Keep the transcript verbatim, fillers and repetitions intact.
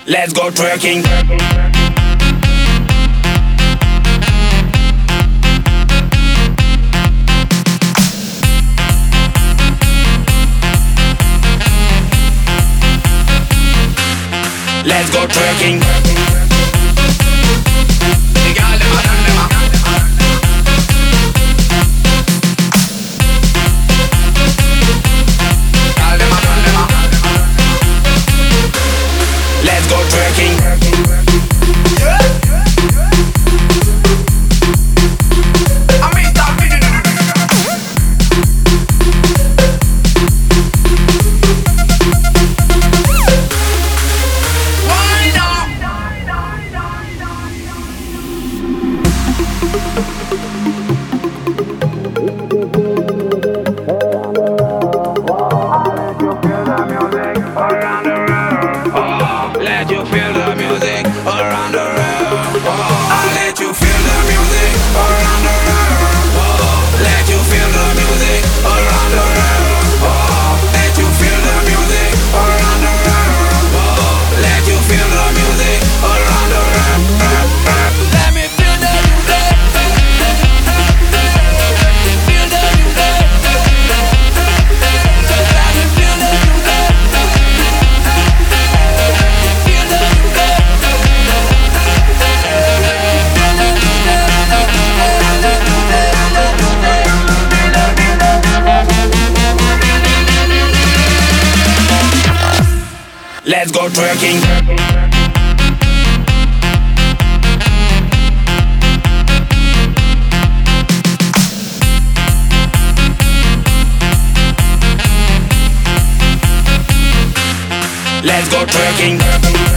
Let's go twerking. Let's go twerking. Let's go twerking. Let you feel the music around the world. I'll let you feel the music around the world. Let you feel the music around the world. Let you feel the music around the world. Let you feel the music around the world. Let me feel the music. Feel the music. Let me feel the music. Let's go twerking. Let's go twerking.